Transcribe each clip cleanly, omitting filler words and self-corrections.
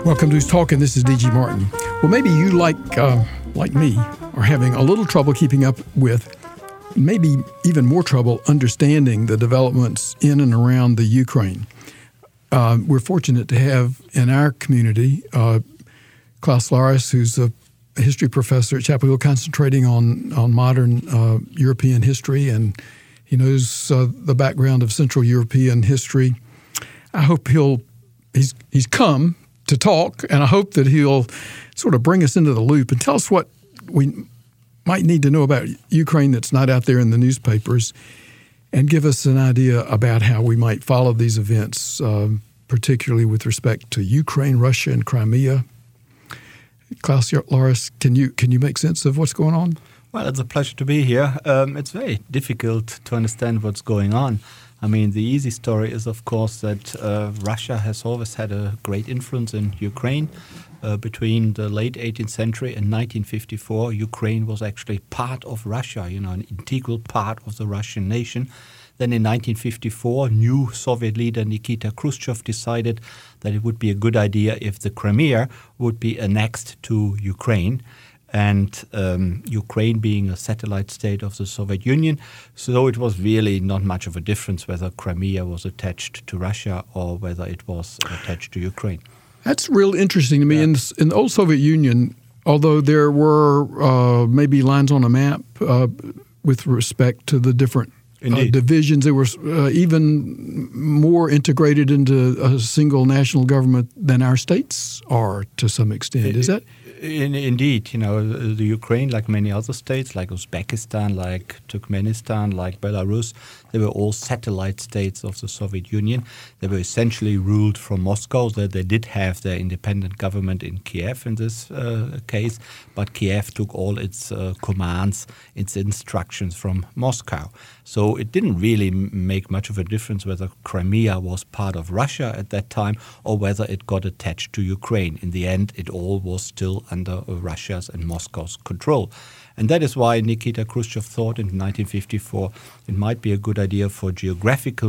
Welcome to Who's Talking. This is D.G. Martin. Well, maybe you, like me, are having a little trouble keeping up with, maybe even more trouble understanding the developments in and around the Ukraine. We're fortunate to have in our community Klaus Laris, who's a history professor at Chapel Hill, concentrating on modern European history, and he knows the background of Central European history. I hope he's come to talk, and I hope that he'll sort of bring us into the loop and tell us what we might need to know about Ukraine that's not out there in the newspapers, and give us an idea about how we might follow these events, particularly with respect to Ukraine, Russia, and Crimea. Klaus Laris, can you make sense of what's going on? Well, it's a pleasure to be here. It's very difficult to understand what's going on. I mean, the easy story is, of course, that Russia has always had a great influence in Ukraine. Between the late 18th century and 1954, Ukraine was actually part of Russia, an integral part of the Russian nation. Then in 1954, new Soviet leader Nikita Khrushchev decided that it would be a good idea if the Crimea would be annexed to Ukraine. And Ukraine being a satellite state of the Soviet Union. So it was really not much of a difference whether Crimea was attached to Russia or whether it was attached to Ukraine. That's real interesting to me. Yeah. In the old Soviet Union, although there were maybe lines on a map with respect to the different divisions, they were even more integrated into a single national government than our states are to some extent. Is that? Indeed, the Ukraine, like many other states, like Uzbekistan, like Turkmenistan, like Belarus, they were all satellite states of the Soviet Union. They were essentially ruled from Moscow. They did have their independent government in Kiev in this case, but Kiev took all its commands, its instructions from Moscow. So it didn't really make much of a difference whether Crimea was part of Russia at that time or whether it got attached to Ukraine. In the end, it all was still under Russia's and Moscow's control. And that is why Nikita Khrushchev thought in 1954 it might be a good idea for geographical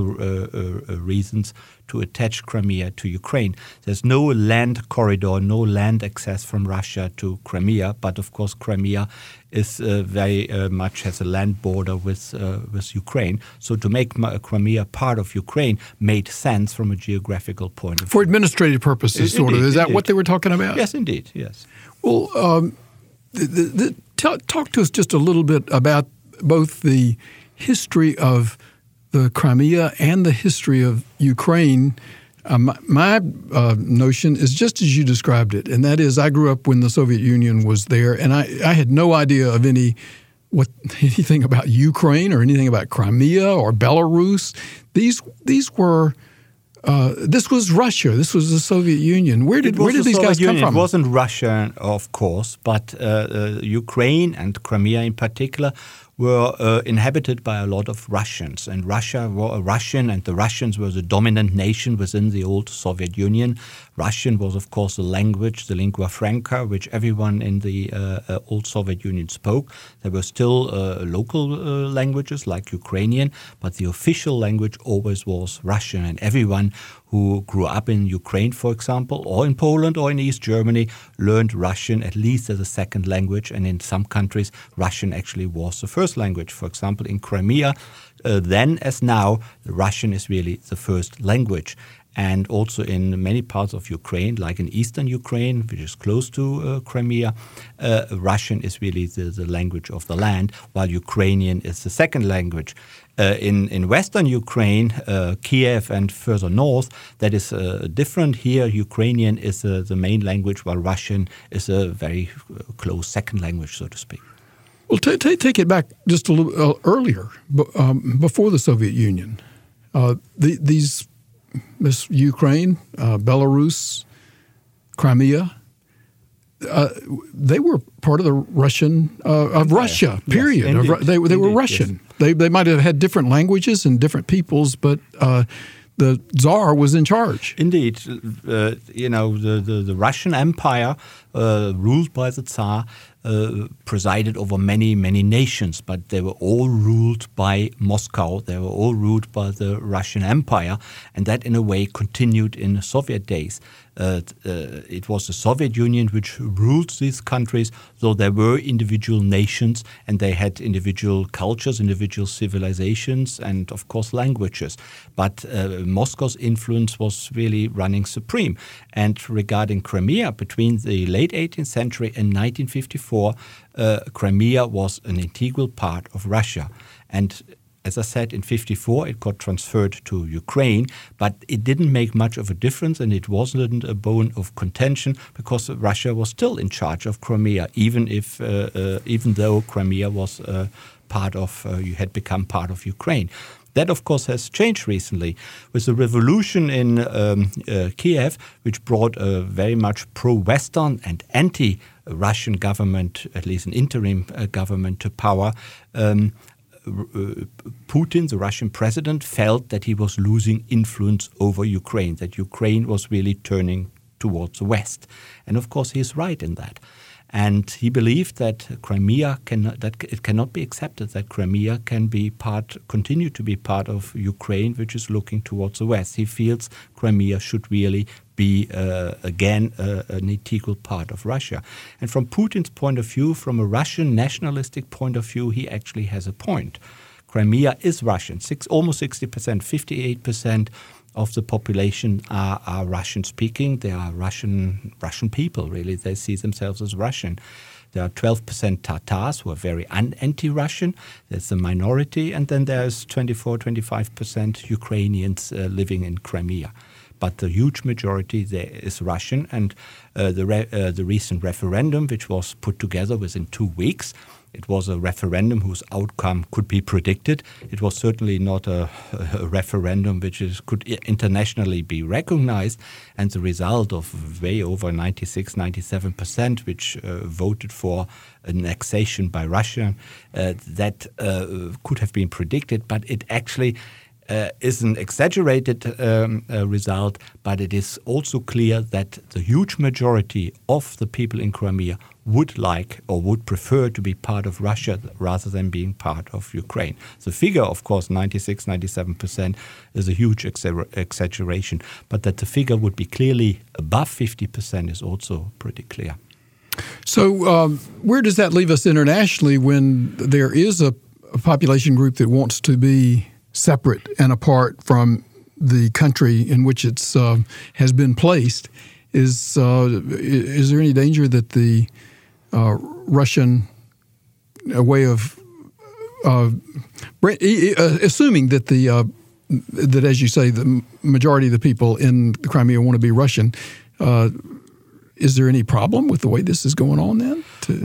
reasons to attach Crimea to Ukraine. There's no land corridor, no land access from Russia to Crimea, but of course Crimea is very much has a land border with Ukraine. So to make Crimea part of Ukraine made sense from a geographical point of view. For administrative purposes, sort of. Is that what they were talking about? Yes, indeed, yes. Well, talk to us just a little bit about both the history of the Crimea and the history of Ukraine. My notion is just as you described it, and that is I grew up when the Soviet Union was there, and I had no idea of anything about Ukraine or anything about Crimea or Belarus. These were this was Russia. This was the Soviet Union. Where did these guys come from? It wasn't Russia, of course, but Ukraine and Crimea in particular were inhabited by a lot of Russians. And Russia were Russian, and the Russians were the dominant nation within the old Soviet Union. Russian was, of course, the language, the lingua franca, which everyone in the old Soviet Union spoke. There were still local languages like Ukrainian, but the official language always was Russian. And everyone who grew up in Ukraine, for example, or in Poland or in East Germany, learned Russian at least as a second language. And in some countries, Russian actually was the first language. For example, in Crimea, then as now, Russian is really the first language. And also in many parts of Ukraine, like in eastern Ukraine, which is close to Crimea, Russian is really the language of the land, while Ukrainian is the second language. In western Ukraine, Kiev and further north, that is different. Here, Ukrainian is the main language, while Russian is a very close second language, so to speak. Well, take it back just a little earlier, before the Soviet Union. This Ukraine, Belarus, Crimea, they were part of the Russian of Russia. Period. Yes, they were Russian. Yes. They might have had different languages and different peoples, but the Tsar was in charge. Indeed, the Russian Empire ruled by the Tsar, presided over many, many nations, but they were all ruled by Moscow. They were all ruled by the Russian Empire, and that in a way continued in the Soviet days. It was the Soviet Union which ruled these countries, though there were individual nations and they had individual cultures, individual civilizations, and of course languages. But Moscow's influence was really running supreme. And regarding Crimea, between the late 18th century and 1954, Crimea was an integral part of Russia. And as I said, in 1954, it got transferred to Ukraine, but it didn't make much of a difference, and it wasn't a bone of contention because Russia was still in charge of Crimea, even though Crimea was had become part of Ukraine. That, of course, has changed recently with the revolution in Kiev, which brought a very much pro-Western and anti-Russian government, at least an interim government, to power. Putin, the Russian president, felt that he was losing influence over Ukraine, that Ukraine was really turning towards the West. And of course, he's right in that. And he believed that it cannot be accepted that Crimea can continue to be part of Ukraine, which is looking towards the West. He feels Crimea should really be again an integral part of Russia. And from Putin's point of view, from a Russian nationalistic point of view, he actually has a point. Crimea is Russian, almost 60%, 58% of the population are Russian-speaking. They are Russian people, really. They see themselves as Russian. There are 12% Tatars who are very anti-Russian. There's a minority. And then there's 25% Ukrainians living in Crimea. But the huge majority there is Russian. And the recent referendum, which was put together within 2 weeks, it was a referendum whose outcome could be predicted. It was certainly not a referendum which could internationally be recognized. And the result of way over 96, 97%, which voted for annexation by Russia, that could have been predicted. But it actually is an exaggerated result, but it is also clear that the huge majority of the people in Crimea would like or would prefer to be part of Russia rather than being part of Ukraine. The figure, of course, 96, 97% is a huge exaggeration, but that the figure would be clearly above 50% is also pretty clear. So where does that leave us internationally when there is a population group that wants to be separate and apart from the country in which it's has been placed? Is there any danger that the Russian way of assuming that that, as you say, the majority of the people in Crimea want to be Russian? Is there any problem with the way this is going on then?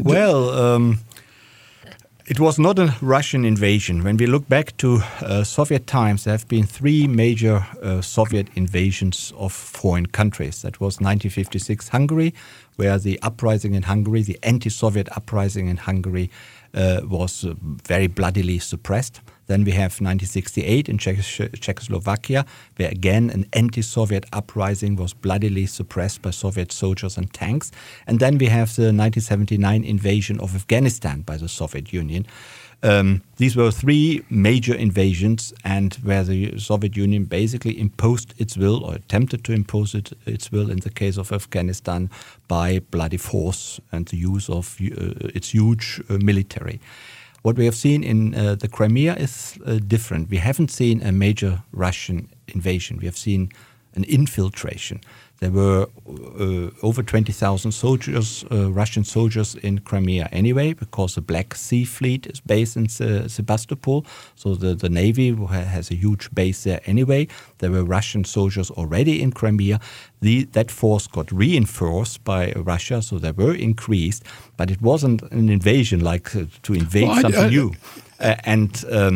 It was not a Russian invasion. When we look back to Soviet times, there have been 3 major Soviet invasions of foreign countries. That was 1956 Hungary, where the uprising in Hungary, the anti-Soviet uprising in Hungary, was very bloodily suppressed. Then we have 1968 in Czechoslovakia, where again an anti-Soviet uprising was bloodily suppressed by Soviet soldiers and tanks. And then we have the 1979 invasion of Afghanistan by the Soviet Union. These were 3 major invasions, and where the Soviet Union basically imposed its will or attempted to impose its will in the case of Afghanistan by bloody force and the use of its huge military. What we have seen in the Crimea is different. We haven't seen a major Russian invasion. We have seen an infiltration. There were over 20,000 soldiers, Russian soldiers in Crimea anyway, because the Black Sea Fleet is based in Sebastopol. So the Navy has a huge base there anyway. There were Russian soldiers already in Crimea. That force got reinforced by Russia, so they were increased. But it wasn't an invasion like to invade something new.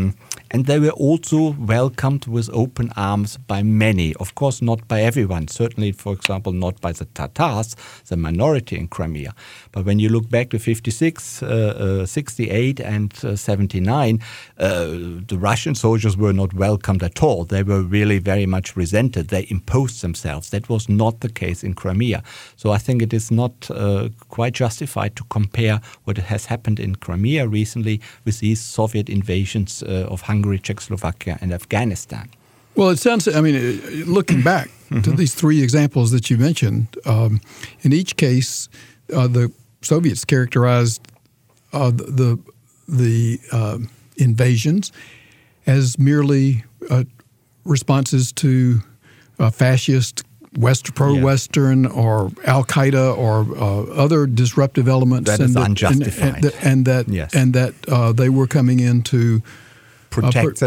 And they were also welcomed with open arms by many. Of course, not by everyone. Certainly, for example, not by the Tatars, the minority in Crimea. But when you look back to 56, 68 and 79, the Russian soldiers were not welcomed at all. They were really very much resented. They imposed themselves. That was not the case in Crimea. So I think it is not quite justified to compare what has happened in Crimea recently with these Soviet invasions of Hungary, Czechoslovakia, and Afghanistan. Well, it sounds, looking back to these three examples that you mentioned, in each case, the Soviets characterized the invasions as merely responses to fascist, pro-Western, or Al-Qaeda, or other disruptive elements. That is unjustified. And that they were coming in to provide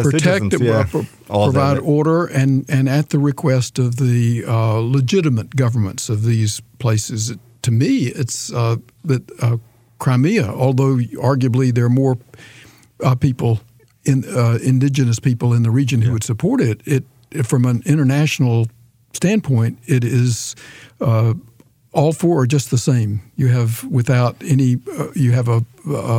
order, and at the request of the legitimate governments of these places. To me, it's that Crimea, although arguably there are more people, indigenous people in the region who would support it, from an international standpoint, it is all four are just the same. You have without any, you have I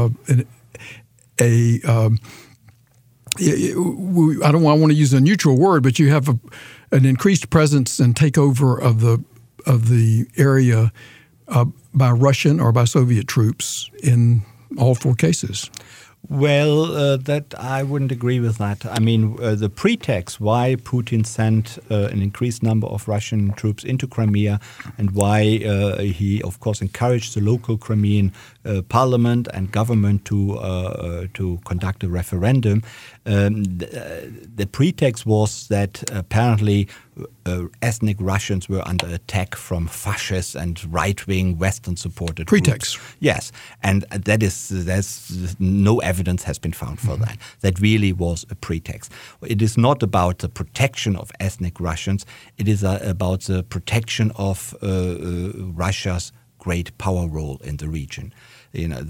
don't want to use a neutral word, but you have an increased presence and takeover of the area by Russian or by Soviet troops in all four cases. Well, that I wouldn't agree with that. I mean, the pretext why Putin sent an increased number of Russian troops into Crimea and why he, of course, encouraged the local Crimean parliament and government to conduct a referendum. The pretext was that apparently ethnic Russians were under attack from fascist and right-wing Western-supported pretext groups. Yes, and there's no evidence has been found for that. That really was a pretext. It is not about the protection of ethnic Russians. It is about the protection of Russia's great power role in the region. You know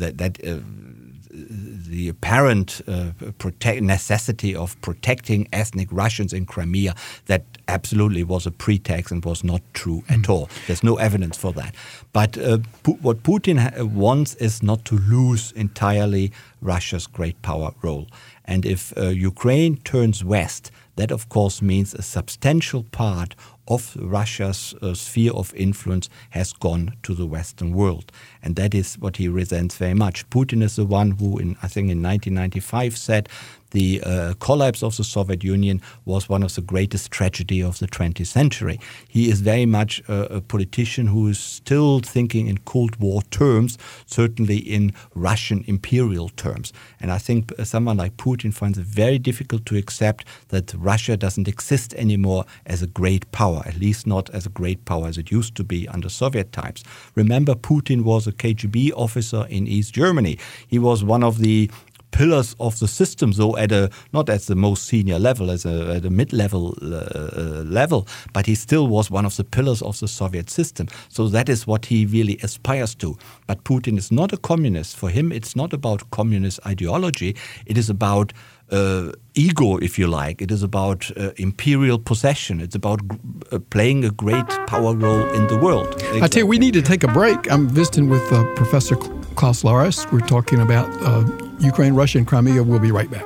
the apparent necessity of protecting ethnic Russians in Crimea, that absolutely was a pretext and was not true at all. There's no evidence for that. But what Putin wants is not to lose entirely Russia's great power role. And if Ukraine turns west, that of course means a substantial part of Russia's sphere of influence has gone to the Western world. And that is what he resents very much. Putin is the one who, I think in 1995, said the collapse of the Soviet Union was one of the greatest tragedy of the 20th century. He is very much a politician who is still thinking in Cold War terms, certainly in Russian imperial terms. And I think someone like Putin finds it very difficult to accept that Russia doesn't exist anymore as a great power, at least not as a great power as it used to be under Soviet times. Remember, Putin was a KGB officer in East Germany. He was one of the pillars of the system, though not at the most senior level, at a mid-level level, but he still was one of the pillars of the Soviet system. So that is what he really aspires to. But Putin is not a communist. For him, it's not about communist ideology. It is about ego, if you like. It is about imperial possession. It's about playing a great power role in the world. Exactly. I tell you, we need to take a break. I'm visiting with Professor Klaus Laurus. We're talking about Ukraine, Russia, and Crimea. We'll be right back.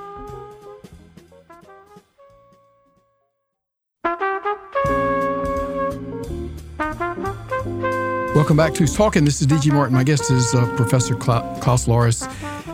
Welcome back to Talking. This is D.G. Martin. My guest is Professor Klaus Laurus,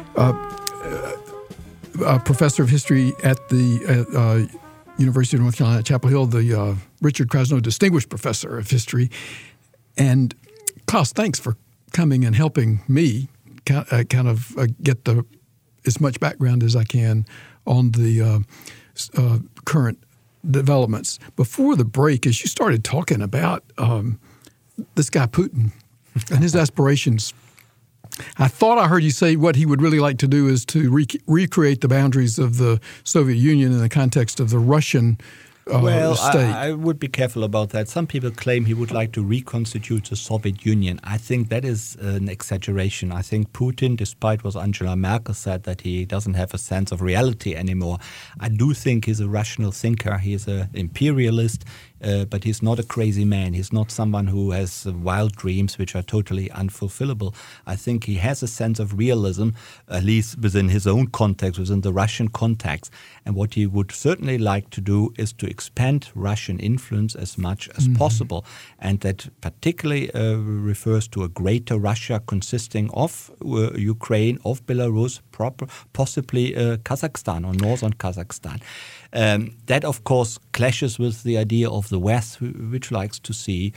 professor of history at the University of North Carolina at Chapel Hill, the Richard Krasno Distinguished Professor of History. And Klaus, thanks for coming and helping me kind of get as much background as I can on the current developments. Before the break, as you started talking about this guy Putin and his aspirations, I thought I heard you say what he would really like to do is to recreate the boundaries of the Soviet Union in the context of the Russian state. I would be careful about that. Some people claim he would like to reconstitute the Soviet Union. I think that is an exaggeration. I think Putin, despite what Angela Merkel said, that he doesn't have a sense of reality anymore, I do think he's a rational thinker. He is an imperialist. But he's not a crazy man. He's not someone who has wild dreams which are totally unfulfillable. I think he has a sense of realism, at least within his own context, within the Russian context. And what he would certainly like to do is to expand Russian influence as much as possible. And that particularly refers to a greater Russia consisting of Ukraine, of Belarus, possibly Kazakhstan or northern Kazakhstan. That, of course, clashes with the idea of the West, which likes to see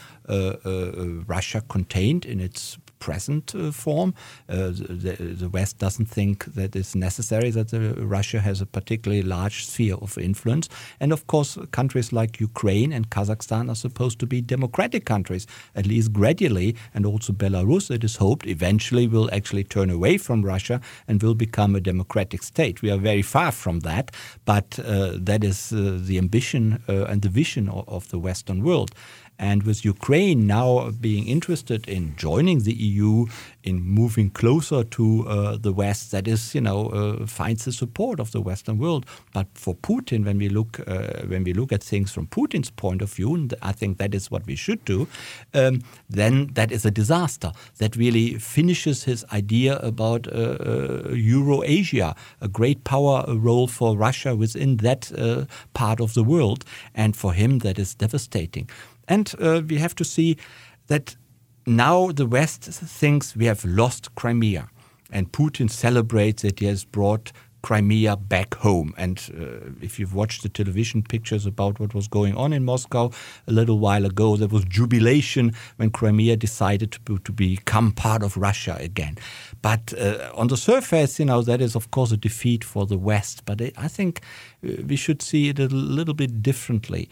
Russia contained in its present form. The West doesn't think that it's necessary that Russia has a particularly large sphere of influence. And of course, countries like Ukraine and Kazakhstan are supposed to be democratic countries, at least gradually. And also Belarus, it is hoped, eventually will actually turn away from Russia and will become a democratic state. We are very far from that, but that is the ambition and the vision of the Western world. And with Ukraine now being interested in joining the EU, in moving closer to the West, that is, finds the support of the Western world. But for Putin, when we look at things from Putin's point of view, and I think that is what we should do, then that is a disaster. That really finishes his idea about Eurasia, a great power role for Russia within that part of the world. And for him, that is devastating. And we have to see that now the West thinks we have lost Crimea. And Putin celebrates that he has brought Crimea back home. And if you've watched the television pictures about what was going on in Moscow a little while ago, there was jubilation when Crimea decided to become part of Russia again. But on the surface, that is, of course, a defeat for the West. But I think we should see it a little bit differently.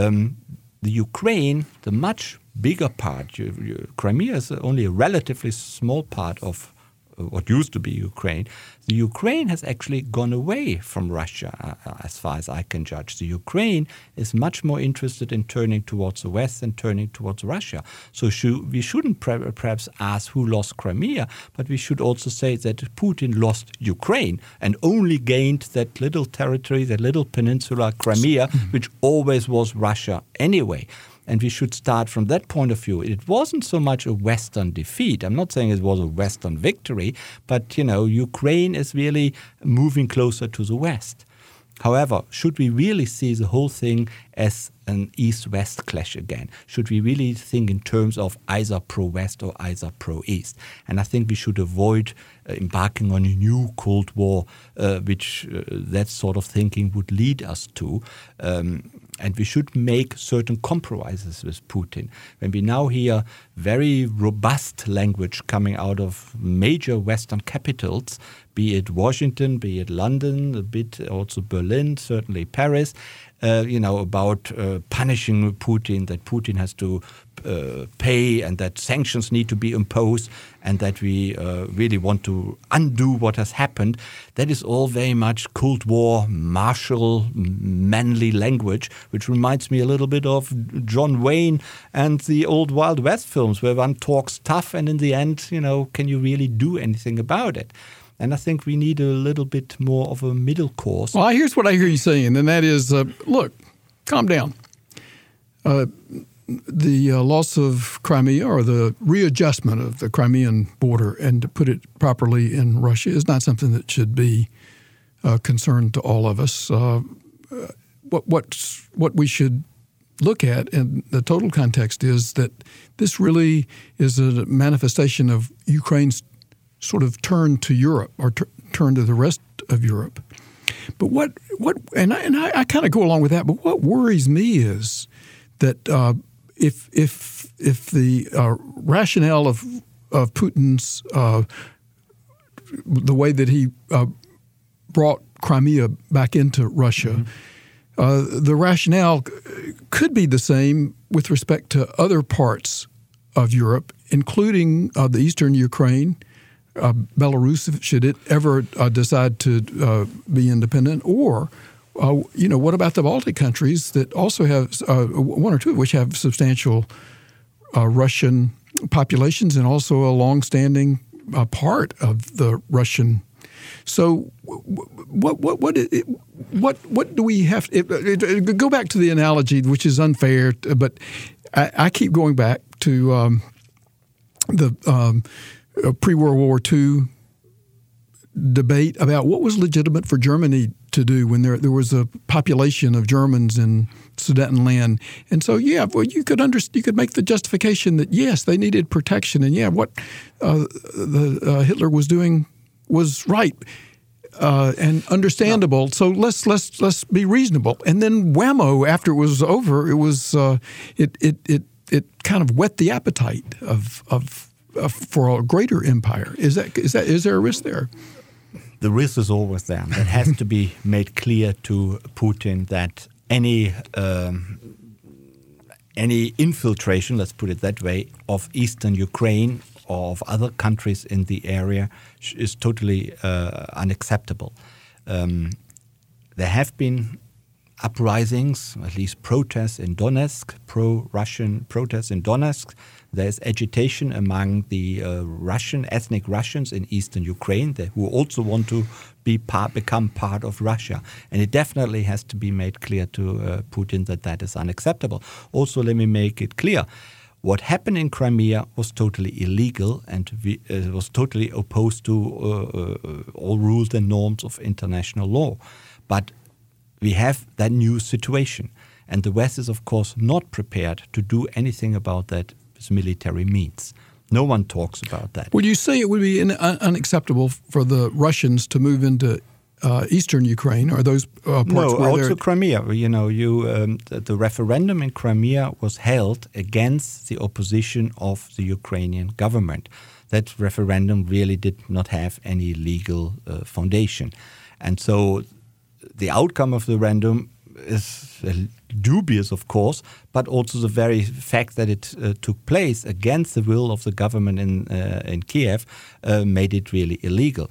The Ukraine, the much bigger part, Crimea is only a relatively small part of what used to be Ukraine. The Ukraine has actually gone away from Russia, as far as I can judge. The Ukraine is much more interested in turning towards the West than turning towards Russia. So we shouldn't perhaps ask who lost Crimea, but we should also say that Putin lost Ukraine and only gained that little territory, that little peninsula, Crimea, which always was Russia anyway. And we should start from that point of view. It wasn't so much a Western defeat. I'm not saying it was a Western victory, but, Ukraine is really moving closer to the West. However, should we really see the whole thing as an East-West clash again? Should we really think in terms of either pro-West or either pro-East? And I think we should avoid embarking on a new Cold War, which that sort of thinking would lead us to. And we should make certain compromises with Putin. When we now hear very robust language coming out of major Western capitals, be it Washington, be it London, a bit also Berlin, certainly Paris, about punishing Putin, that Putin has to pay and that sanctions need to be imposed and that we really want to undo what has happened. That is all very much Cold War, martial, manly language, which reminds me a little bit of John Wayne and the old Wild West films where one talks tough and in the end, can you really do anything about it? And I think we need a little bit more of a middle course. Well, here's what I hear you saying, and that is, look, calm down. The loss of Crimea or the readjustment of the Crimean border, and to put it properly in Russia, is not something that should be a concern to all of us. What we should look at in the total context is that this really is a manifestation of Ukraine's sort of turn to Europe or turn to the rest of Europe. But I kind of go along with that. But what worries me is that if the rationale of Putin's the way that he brought Crimea back into Russia, the rationale could be the same with respect to other parts of Europe, including the eastern Ukraine. Belarus, should it ever decide to be independent, or what about the Baltic countries that also have one or two of which have substantial Russian populations and also a long-standing part of the Russian. So, what do we have? Go back to the analogy, which is unfair, but I keep going back to the pre-World War II debate about what was legitimate for Germany to do when there was a population of Germans in Sudetenland. And so, you could make the justification that, yes, they needed protection. And, what Hitler was doing was right and understandable. No. So let's be reasonable. And then whammo, after it was over, it was it kind of whet the appetite of for a greater empire. Is there a risk there? The risk is always there. That has to be made clear to Putin that any infiltration, let's put it that way, of eastern Ukraine or of other countries in the area is totally unacceptable. There have been uprisings, at least protests in Donetsk, pro-Russian protests in Donetsk. There's agitation among the ethnic Russians in eastern Ukraine who also want to become part of Russia. And it definitely has to be made clear to Putin that is unacceptable. Also, let me make it clear. What happened in Crimea was totally illegal and was totally opposed to all rules and norms of international law. But we have that new situation. And the West is, of course, not prepared to do anything about that with military means. No one talks about that. Would you say it would be unacceptable for the Russians to move into eastern Ukraine, or those parts where also Crimea. The referendum in Crimea was held against the opposition of the Ukrainian government. That referendum really did not have any legal foundation. And so the outcome of the referendum is dubious, of course, but also the very fact that it took place against the will of the government in Kiev made it really illegal.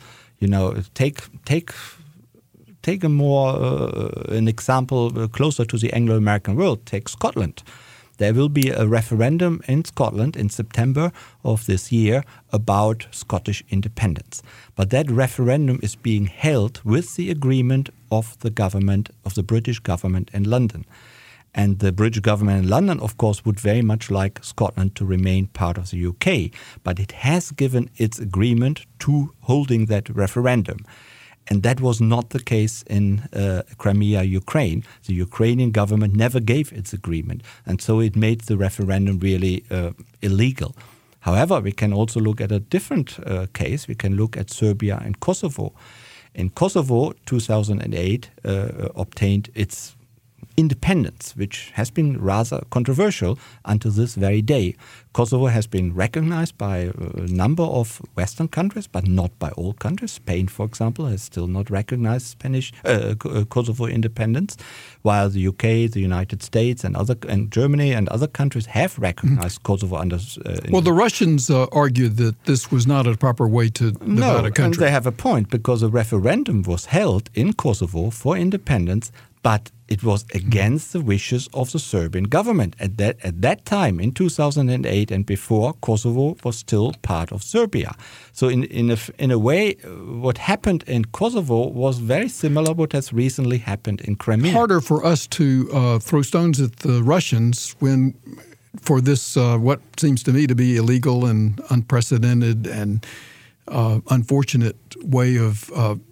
Take a more an example closer to the Anglo-American world. Take Scotland. There will be a referendum in Scotland in September of this year about Scottish independence. But that referendum is being held with the agreement of the government, of the British government in London. And the British government in London, of course, would very much like Scotland to remain part of the UK. But it has given its agreement to holding that referendum. And that was not the case in Crimea, Ukraine. The Ukrainian government never gave its agreement. And so it made the referendum really illegal. However, we can also look at a different case. We can look at Serbia and Kosovo. In Kosovo, 2008 obtained its independence, which has been rather controversial until this very day. Kosovo has been recognized by a number of Western countries, but not by all countries. Spain, for example, has still not recognized Kosovo independence, while the UK, the United States, and Germany and other countries have recognized Kosovo under. Well, the Russians argued that this was not a proper way to divide a country. And they have a point, because a referendum was held in Kosovo for independence, but it was against the wishes of the Serbian government. At that time, in 2008 and before, Kosovo was still part of Serbia. So in a way, what happened in Kosovo was very similar to what has recently happened in Crimea. Harder for us to throw stones at the Russians when, for this, what seems to me to be illegal and unprecedented and unfortunate way of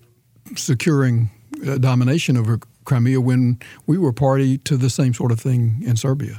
securing domination over Crimea, when we were party to the same sort of thing in Serbia.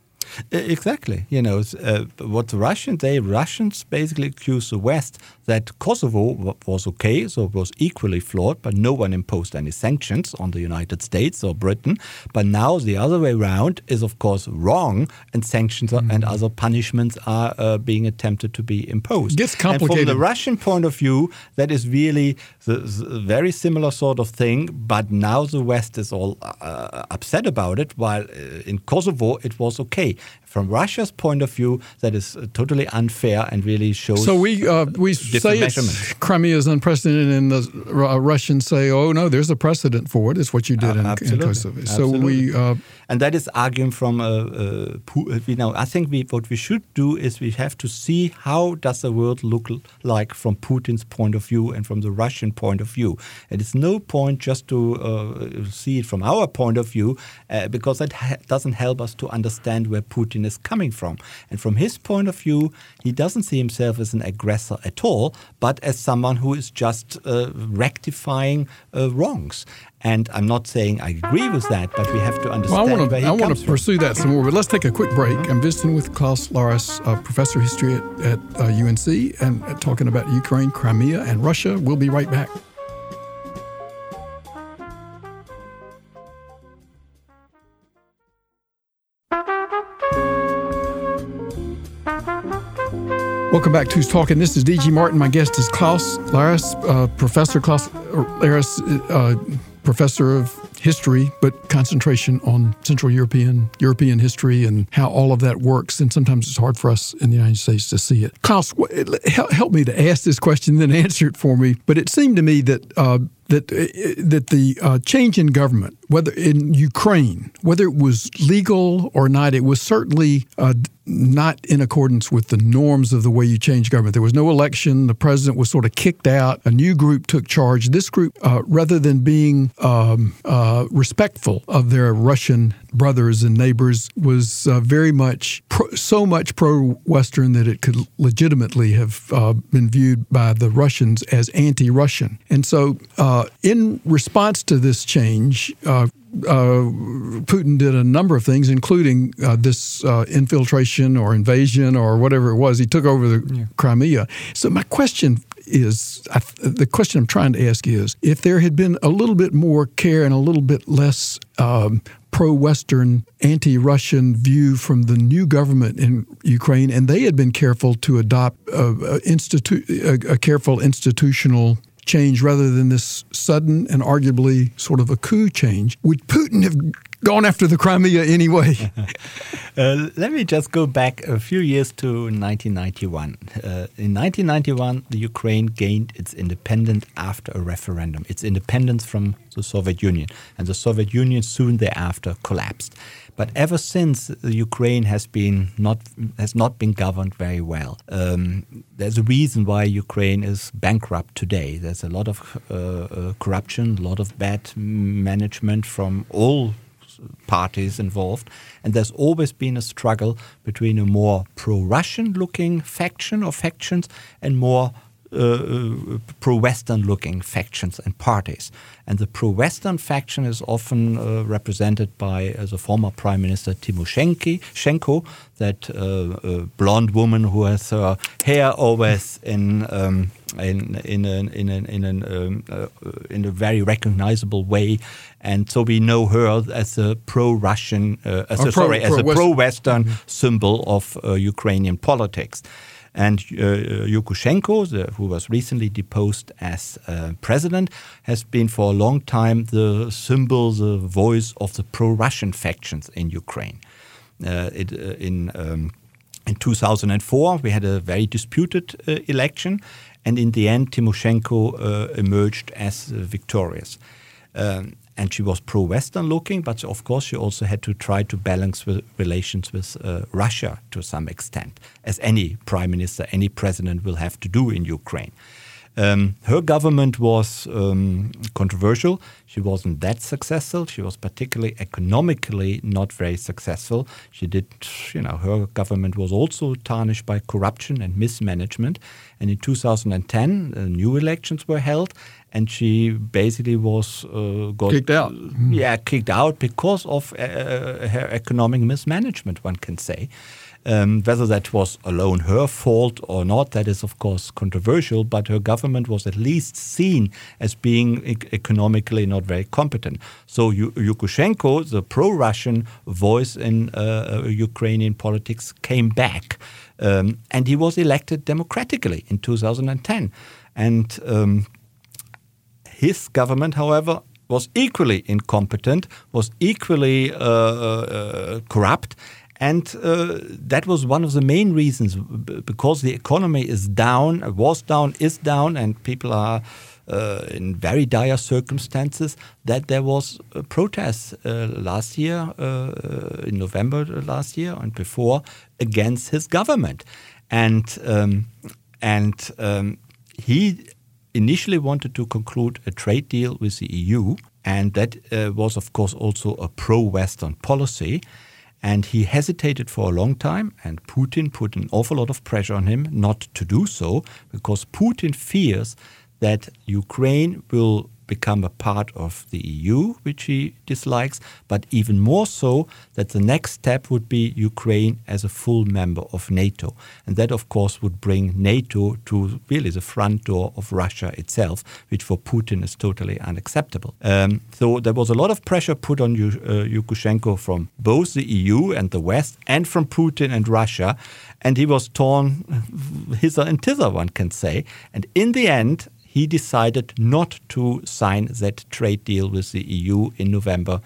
Exactly. What the Russians basically accused the West that Kosovo was okay, so it was equally flawed, but no one imposed any sanctions on the United States or Britain. But now the other way around is, of course, wrong, and sanctions and other punishments are being attempted to be imposed. It gets complicated. And from the Russian point of view, that is really the very similar sort of thing, but now the West is all upset about it, while in Kosovo it was okay. From Russia's point of view, that is totally unfair and really shows. So we say Crimea is unprecedented, and the Russians say, "Oh no, there's a precedent for it. It's what you did in Kosovo." So and that is arguing from I think what we should do is we have to see how does the world look like from Putin's point of view and from the Russian point of view. And it's no point just to see it from our point of view because that doesn't help us to understand where Putin is coming from. And from his point of view, he doesn't see himself as an aggressor at all, but as someone who is just rectifying wrongs. And I'm not saying I agree with that, but we have to understand where he comes from. I want to pursue that some more, but let's take a quick break. I'm visiting with Klaus Laras, professor of history at UNC, and talking about Ukraine, Crimea, and Russia. We'll be right back. Welcome back to Who's Talking. This is D.G. Martin. My guest is Klaus Laras, Professor Klaus Laras, professor of history, but concentration on Central European history and how all of that works. And sometimes it's hard for us in the United States to see it. Klaus, help me to ask this question, then answer it for me. But it seemed to me that the change in government, whether in Ukraine, whether it was legal or not, it was certainly not in accordance with the norms of the way you change government. There was no election. The president was sort of kicked out. A new group took charge. This group, rather than being respectful of their Russian brothers and neighbors, was very much so much pro-Western that it could legitimately have been viewed by the Russians as anti-Russian. And so in response to this change, Putin did a number of things, including this infiltration or invasion or whatever it was. He took over the Crimea. So my question is, the question I'm trying to ask is, if there had been a little bit more care and a little bit less pro-Western, anti-Russian view from the new government in Ukraine, and they had been careful to adopt a careful institutional change rather than this sudden and arguably sort of a coup change, would Putin have gone after the Crimea anyway? Let me just go back a few years to 1991. In 1991, the Ukraine gained its independence after a referendum, its independence from the Soviet Union. And the Soviet Union soon thereafter collapsed. But ever since, the Ukraine has not been governed very well. There's a reason why Ukraine is bankrupt today. There's a lot of corruption, a lot of bad management from all parties involved. And there's always been a struggle between a more pro-Russian looking faction or factions and more pro-Western looking factions and parties. And the pro-Western faction is often represented by the former Prime Minister Tymoshenko, that blonde woman who has her hair always in a very recognizable way, and so we know her as a pro-Russian, as a pro-Western symbol of Ukrainian politics. And Yushchenko, who was recently deposed as president, has been for a long time the symbol, the voice of the pro-Russian factions in Ukraine. In 2004, we had a very disputed election, and in the end, Tymoshenko emerged as victorious. And she was pro-Western looking, but of course she also had to try to balance relations with Russia to some extent, as any prime minister, any president will have to do in Ukraine. Her government was controversial. She wasn't that successful. She was particularly economically not very successful. Her government was also tarnished by corruption and mismanagement. And in 2010, new elections were held, and she basically was kicked out. Kicked out because of her economic mismanagement, one can say. Whether that was alone her fault or not, that is of course controversial, but her government was at least seen as being economically not very competent. So Yushchenko, the pro-Russian voice in Ukrainian politics, came back, and he was elected democratically in 2010. And his government, however, was equally incompetent, was equally corrupt, And that was one of the main reasons, because the economy is down, was down, is down, and people are in very dire circumstances, that there was a protest last year, in November last year and before, against his government. And he initially wanted to conclude a trade deal with the EU, and that was, of course, also a pro-Western policy. And he hesitated for a long time, and Putin put an awful lot of pressure on him not to do so, because Putin fears that Ukraine will become a part of the EU, which he dislikes, but even more so that the next step would be Ukraine as a full member of NATO. And that, of course, would bring NATO to really the front door of Russia itself, which for Putin is totally unacceptable. So there was a lot of pressure put on Lukashenko from both the EU and the West, and from Putin and Russia, and he was torn hither and thither, one can say. And in the end, he decided not to sign that trade deal with the EU in November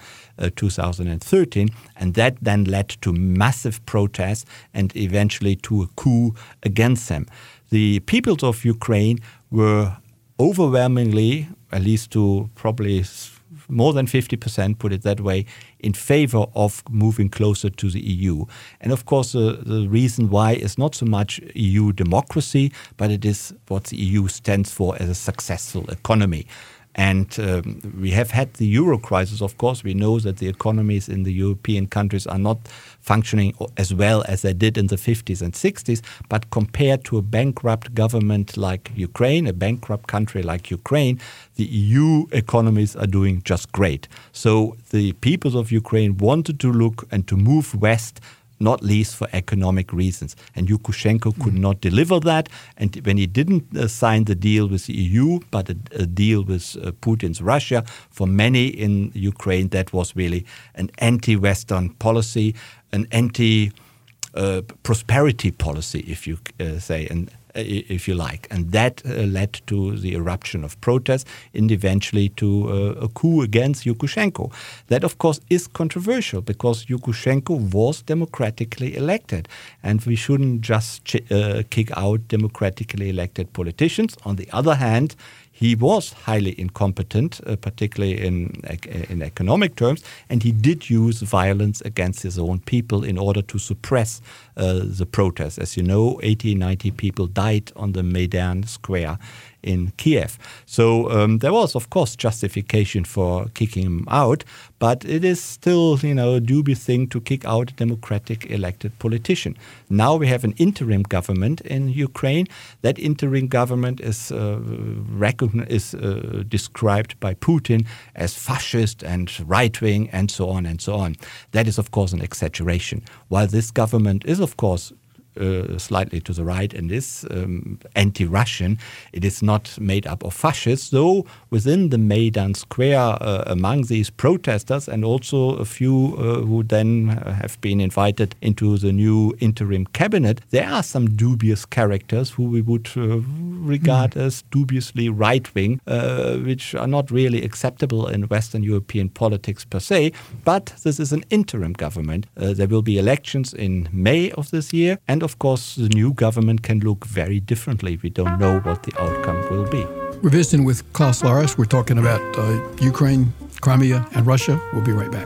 2013, and that then led to massive protests and eventually to a coup against him. The peoples of Ukraine were overwhelmingly, at least to probably more than 50%, put it that way, in favor of moving closer to the EU. And of course, the reason why is not so much EU democracy, but it is what the EU stands for as a successful economy. And we have had the euro crisis, of course. We know that the economies in the European countries are not functioning as well as they did in the 50s and 60s. But compared to a bankrupt government like Ukraine, a bankrupt country like Ukraine, the EU economies are doing just great. So the peoples of Ukraine wanted to look and to move west, not least for economic reasons. And Lukashenko could not deliver that. And when he didn't sign the deal with the EU, but a deal with Putin's Russia, for many in Ukraine, that was really an anti-Western policy, an anti-prosperity policy, if you say, and if you like. And that led to the eruption of protests and eventually to a coup against Lukashenko. That, of course, is controversial because Lukashenko was democratically elected, and we shouldn't just kick out democratically elected politicians. On the other hand, he was highly incompetent, particularly in economic terms, and he did use violence against his own people in order to suppress the protests. As you know, 80, 90 people died on the Maidan Square in Kiev. So there was, of course, justification for kicking him out, but it is still, a dubious thing to kick out a democratic elected politician. Now we have an interim government in Ukraine. That interim government is described by Putin as fascist and right-wing and so on and so on. That is, of course, an exaggeration. While this government is, of course, slightly to the right and is anti-Russian, it is not made up of fascists, though within the Maidan Square, among these protesters and also a few who then have been invited into the new interim cabinet, there are some dubious characters who we would regard as dubiously right-wing, which are not really acceptable in Western European politics per se, but this is an interim government. There will be elections in May of this year, and of course, the new government can look very differently. We don't know what the outcome will be. We're visiting with Klaus Laras. We're talking about Ukraine, Crimea, and Russia. We'll be right back.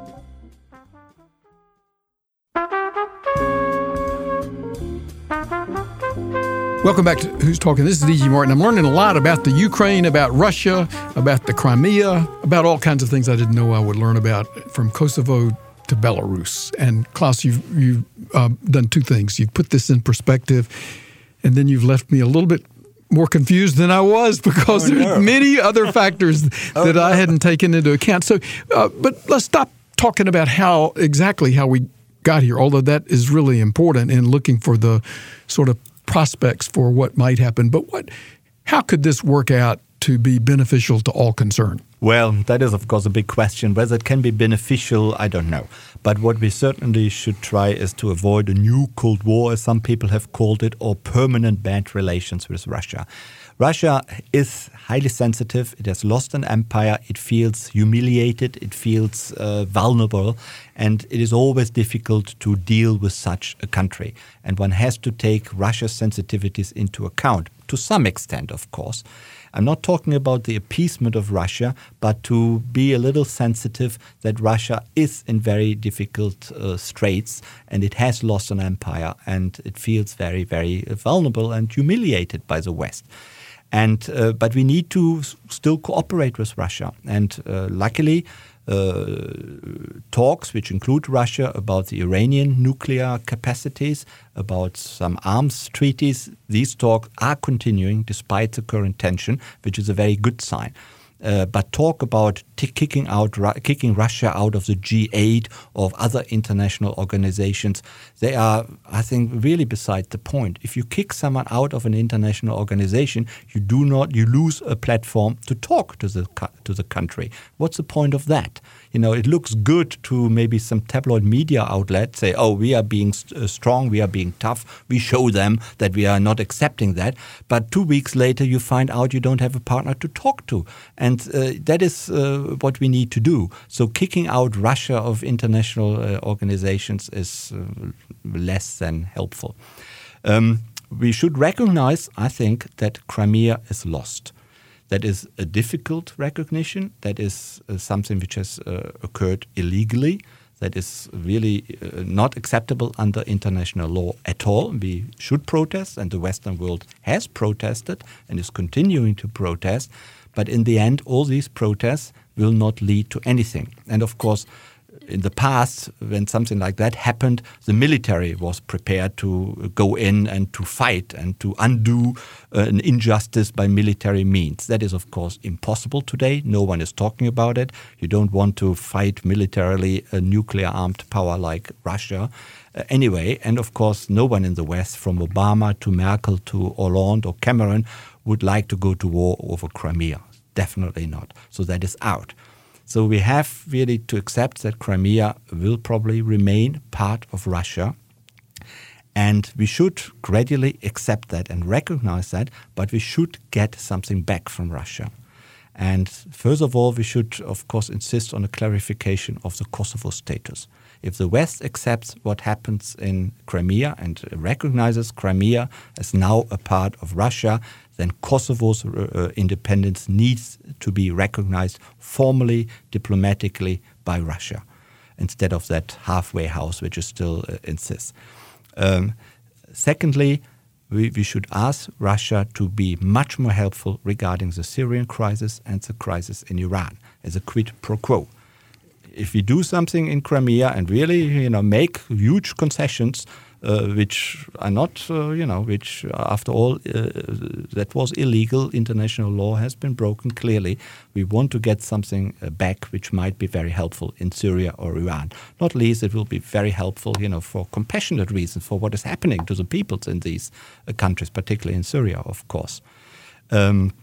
Welcome back to Who's Talking. This is D.G. Martin. I'm learning a lot about the Ukraine, about Russia, about the Crimea, about all kinds of things I didn't know I would learn about, from Kosovo to Belarus. And Klaus, you've done two things. You've put this in perspective, and then you've left me a little bit more confused than I was because there's many other factors that I hadn't taken into account. So, but let's stop talking about exactly how we got here, although that is really important in looking for the sort of prospects for what might happen. But how could this work out to be beneficial to all concerned? Well, that is, of course, a big question. Whether it can be beneficial, I don't know. But what we certainly should try is to avoid a new Cold War, as some people have called it, or permanent bad relations with Russia. Russia is highly sensitive. It has lost an empire. It feels humiliated. It feels vulnerable. And it is always difficult to deal with such a country. And one has to take Russia's sensitivities into account, to some extent, of course. I'm not talking about the appeasement of Russia, but to be a little sensitive that Russia is in very difficult straits and it has lost an empire and it feels very, very vulnerable and humiliated by the West. And but we need to still cooperate with Russia. And luckily, talks which include Russia about the Iranian nuclear capacities, about some arms treaties, these talks are continuing despite the current tension, which is a very good sign. But talk about kicking Russia out of the G8 or of other international organizations, they are, I think, really beside the point. If you kick someone out of an international organization, you lose a platform to talk to the country. What's the point of that? You know, it looks good to maybe some tabloid media outlets say, oh, we are being strong, we are being tough, we show them that we are not accepting that. But 2 weeks later, you find out you don't have a partner to talk to. And that is what we need to do. So kicking out Russia of international organizations is less than helpful. We should recognize, I think, that Crimea is lost. That is a difficult recognition. That is something which has occurred illegally. That is really not acceptable under international law at all. We should protest, and the Western world has protested and is continuing to protest. But in the end, all these protests will not lead to anything. And of course, in the past, when something like that happened, the military was prepared to go in and to fight and to undo an injustice by military means. That is, of course, impossible today. No one is talking about it. You don't want to fight militarily a nuclear-armed power like Russia. Anyway, and of course, no one in the West, from Obama to Merkel to Hollande or Cameron, would like to go to war over Crimea. Definitely not. So that is out. So we have really to accept that Crimea will probably remain part of Russia. And we should gradually accept that and recognize that, but we should get something back from Russia. And first of all, we should, of course, insist on a clarification of the Kosovo status. If the West accepts what happens in Crimea and recognizes Crimea as now a part of Russia, then Kosovo's independence needs to be recognized formally, diplomatically by Russia, instead of that halfway house which is still insists. Secondly, we should ask Russia to be much more helpful regarding the Syrian crisis and the crisis in Iran as a quid pro quo. If we do something in Crimea and really, make huge concessions, which are not, which after all, that was illegal. International law has been broken clearly. We want to get something back which might be very helpful in Syria or Iran. Not least, it will be very helpful, for compassionate reasons for what is happening to the peoples in these countries, particularly in Syria, of course. And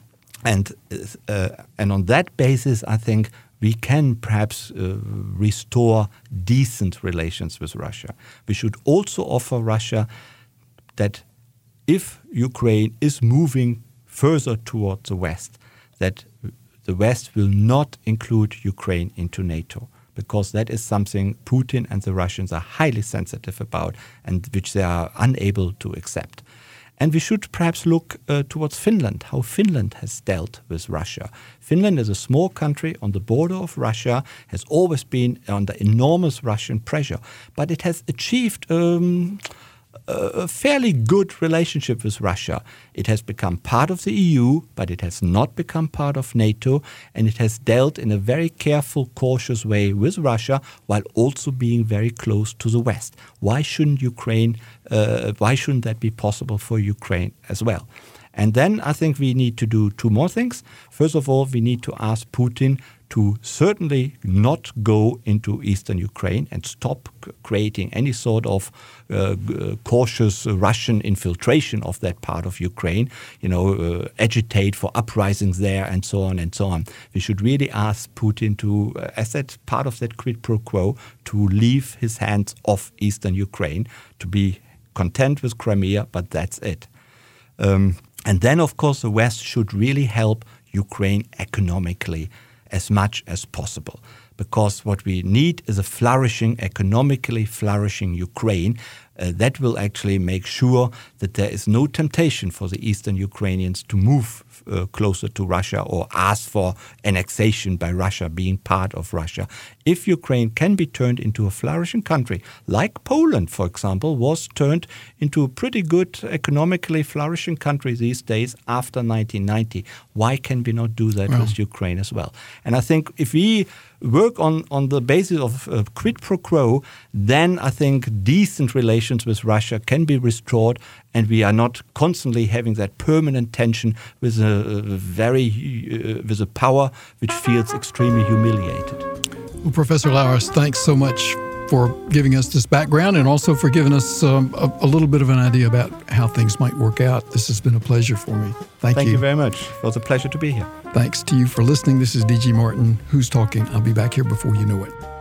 on that basis, I think we can perhaps restore decent relations with Russia. We should also offer Russia that if Ukraine is moving further towards the West, that the West will not include Ukraine into NATO, because that is something Putin and the Russians are highly sensitive about and which they are unable to accept. And we should perhaps look towards Finland, how Finland has dealt with Russia. Finland is a small country on the border of Russia, has always been under enormous Russian pressure, but it has achieved a fairly good relationship with Russia. It has become part of the EU, but it has not become part of NATO, and it has dealt in a very careful, cautious way with Russia, while also being very close to the West. Why shouldn't that be possible for Ukraine as well? And then I think we need to do two more things. First of all, we need to ask Putin to certainly not go into eastern Ukraine and stop creating any sort of cautious Russian infiltration of that part of Ukraine, agitate for uprisings there and so on and so on. We should really ask Putin to, as that part of that quid pro quo, to leave his hands off eastern Ukraine, to be content with Crimea, but that's it. And then, of course, the West should really help Ukraine economically as much as possible, because what we need is a economically flourishing Ukraine that will actually make sure that there is no temptation for the eastern Ukrainians to move closer to Russia or ask for annexation by Russia, being part of Russia. If Ukraine can be turned into a flourishing country, like Poland, for example, was turned into a pretty good economically flourishing country these days after 1990, why can we not do that with Ukraine as well? And I think if we work on the basis of quid pro quo, then I think decent relations with Russia can be restored, and we are not constantly having that permanent tension with a power which feels extremely humiliated. Well, Professor Lauwers, thanks so much for giving us this background and also for giving us a little bit of an idea about how things might work out. This has been a pleasure for me. Thank you. Thank you very much. It was a pleasure to be here. Thanks to you for listening. This is D.G. Martin. Who's Talking? I'll be back here before you know it.